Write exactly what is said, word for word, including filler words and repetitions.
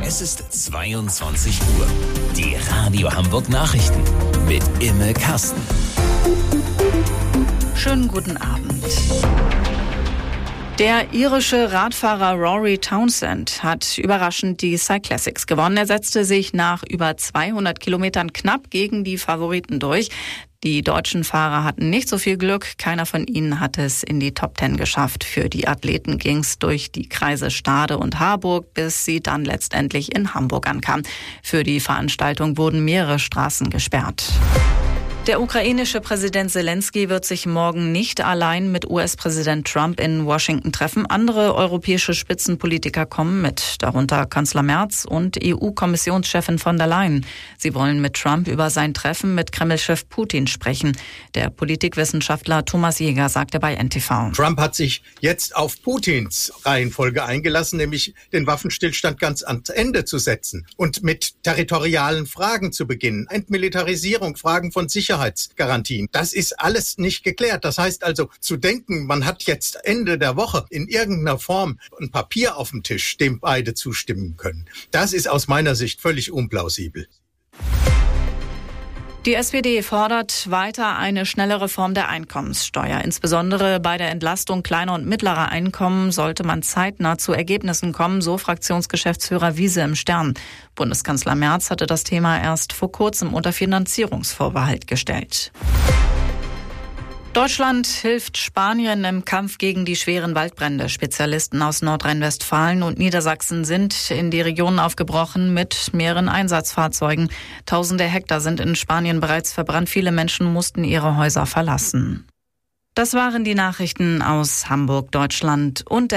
Es ist zweiundzwanzig Uhr. Die Radio Hamburg Nachrichten mit Imme Kasten. Schönen guten Abend. Der irische Radfahrer Rory Townsend hat überraschend die Cyclassics gewonnen. Er setzte sich nach über zweihundert Kilometern knapp gegen die Favoriten durch. Die deutschen Fahrer hatten nicht so viel Glück. Keiner von ihnen hat es in die Top Ten geschafft. Für die Athleten ging es durch die Kreise Stade und Harburg, bis sie dann letztendlich in Hamburg ankamen. Für die Veranstaltung wurden mehrere Straßen gesperrt. Der ukrainische Präsident Zelensky wird sich morgen nicht allein mit U S-Präsident Trump in Washington treffen. Andere europäische Spitzenpolitiker kommen mit, darunter Kanzler Merz und E U-Kommissionschefin von der Leyen. Sie wollen mit Trump über sein Treffen mit Kreml-Chef Putin sprechen. Der Politikwissenschaftler Thomas Jäger sagte bei N T V. Trump hat sich jetzt auf Putins Reihenfolge eingelassen, nämlich den Waffenstillstand ganz ans Ende zu setzen und mit territorialen Fragen zu beginnen. Entmilitarisierung, Fragen von Sicherheit. Garantien. Das ist alles nicht geklärt. Das heißt also, zu denken, man hat jetzt Ende der Woche in irgendeiner Form ein Papier auf dem Tisch, dem beide zustimmen können, das ist aus meiner Sicht völlig unplausibel. Die S P D fordert weiter eine schnelle Reform der Einkommenssteuer. Insbesondere bei der Entlastung kleiner und mittlerer Einkommen sollte man zeitnah zu Ergebnissen kommen, so Fraktionsgeschäftsführer Wiese im Stern. Bundeskanzler Merz hatte das Thema erst vor kurzem unter Finanzierungsvorbehalt gestellt. Deutschland hilft Spanien im Kampf gegen die schweren Waldbrände. Spezialisten aus Nordrhein-Westfalen und Niedersachsen sind in die Region aufgebrochen mit mehreren Einsatzfahrzeugen. Tausende Hektar sind in Spanien bereits verbrannt. Viele Menschen mussten ihre Häuser verlassen. Das waren die Nachrichten aus Hamburg, Deutschland und der